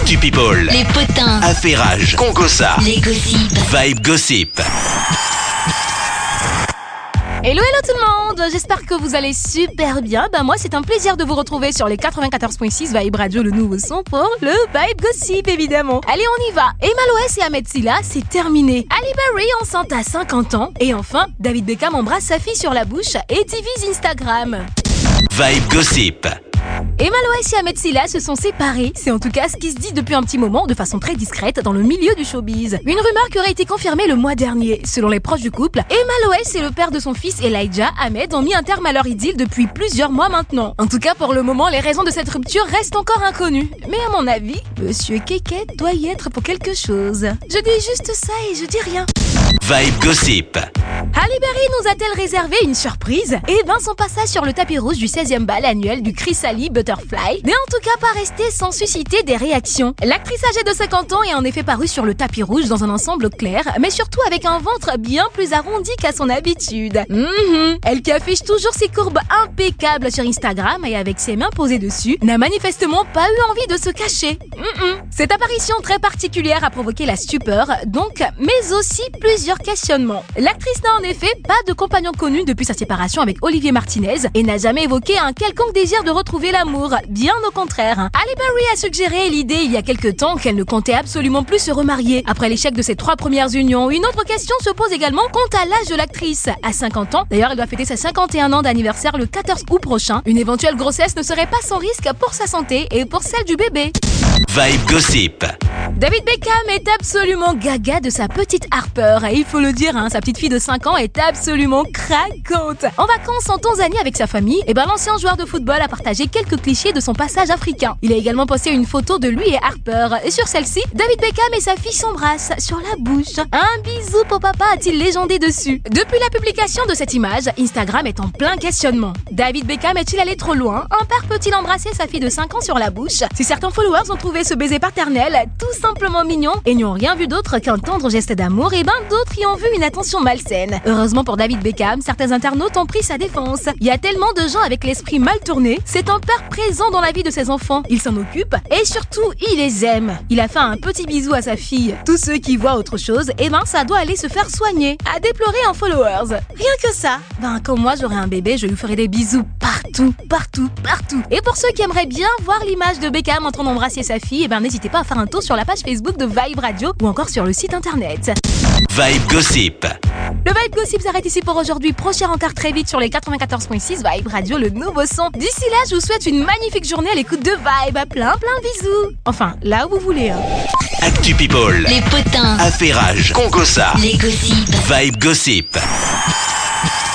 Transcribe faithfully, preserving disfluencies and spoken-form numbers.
Actu People, les potins, affairage, congossa, les gossips, vibe gossip. Hello hello tout le monde, j'espère que vous allez super bien. Bah moi c'est un plaisir de vous retrouver sur les quatre-vingt-quatorze virgule six Vibe Radio, le nouveau son pour le Vibe Gossip évidemment. Allez on y va. Emma Loès et Ahmed Silla, c'est terminé. Halle Berry enceinte à cinquante ans. Et enfin, David Beckham embrasse sa fille sur la bouche et divise Instagram. Vibe gossip. Emma Loès et Ahmed Silla se sont séparés. C'est en tout cas ce qui se dit depuis un petit moment, de façon très discrète, dans le milieu du showbiz. Une rumeur qui aurait été confirmée le mois dernier. Selon les proches du couple, Emma Loès et le père de son fils Elijah, Ahmed, ont mis un terme à leur idylle depuis plusieurs mois maintenant. En tout cas, pour le moment, les raisons de cette rupture restent encore inconnues. Mais à mon avis, Monsieur Kékette doit y être pour quelque chose. Je dis juste ça et je dis rien. Vibe gossip. Halle Berry nous a-t-elle réservé une surprise? Eh ben, son passage sur le tapis rouge du seizième bal annuel du Chrysalis Butterfly n'est en tout cas pas resté sans susciter des réactions. L'actrice âgée de cinquante ans est en effet parue sur le tapis rouge dans un ensemble clair, mais surtout avec un ventre bien plus arrondi qu'à son habitude. Mm-hmm. Elle qui affiche toujours ses courbes impeccables sur Instagram et avec ses mains posées dessus, n'a manifestement pas eu envie de se cacher. Mm-mm. Cette apparition très particulière a provoqué la stupeur, donc, mais aussi plusieurs questionnements. L'actrice n'a en effet pas de compagnon connu depuis sa séparation avec Olivier Martinez et n'a jamais évoqué un quelconque désir de retrouver l'amour, bien au contraire. Halle Berry a suggéré l'idée il y a quelques temps qu'elle ne comptait absolument plus se remarier. Après l'échec de ses trois premières unions, une autre question se pose également quant à l'âge de l'actrice. À cinquante ans, d'ailleurs elle doit fêter ses cinquante et un ans d'anniversaire le quatorze août prochain. Une éventuelle grossesse ne serait pas sans risque pour sa santé et pour celle du bébé. Vibe gossip. David Beckham est absolument gaga de sa petite Harper. Et il faut le dire, hein, sa petite fille de cinq ans est absolument craquante. En vacances en Tanzanie avec sa famille, et ben l'ancien joueur de football a partagé quelques clichés de son passage africain. Il a également posté une photo de lui et Harper. Et sur celle-ci, David Beckham et sa fille s'embrassent sur la bouche. Un bisou pour papa, a-t-il légendé dessus. Depuis la publication de cette image, Instagram est en plein questionnement. David Beckham est-il allé trop loin? Un père peut-il embrasser sa fille de cinq ans sur la bouche? Si certains followers ont trouvé ce baiser paternel tout simplement mignon et n'y ont rien vu d'autre qu'un tendre geste d'amour, et ben d'autres y ont vu une attention malsaine. Heureusement pour David Beckham, certains internautes ont pris sa défense. Il y a tellement de gens avec l'esprit mal tourné, c'est un père présent dans la vie de ses enfants. Il s'en occupe et surtout, il les aime. Il a fait un petit bisou à sa fille. Tous ceux qui voient autre chose, et ben ça doit aller se faire soigner. À déplorer en followers. Rien que ça. Ben quand moi j'aurai un bébé, je lui ferai des bisous partout, partout, partout. Et pour ceux qui aimeraient bien voir l'image de Beckham en train d'embrasser sa fille, et ben n'hésitez pas à faire un tour sur la page Facebook de Vibe Radio ou encore sur le site internet. Vibe gossip. Le Vibe Gossip s'arrête ici pour aujourd'hui. Prochain rencard très vite sur les quatre-vingt-quatorze virgule six Vibe Radio, le nouveau son. D'ici là, je vous souhaite une magnifique journée à l'écoute de Vibe. Plein plein de bisous. Enfin, là où vous voulez. Hein. Actu People, les potins, affairage, congossa, les gossips. vibe gossip.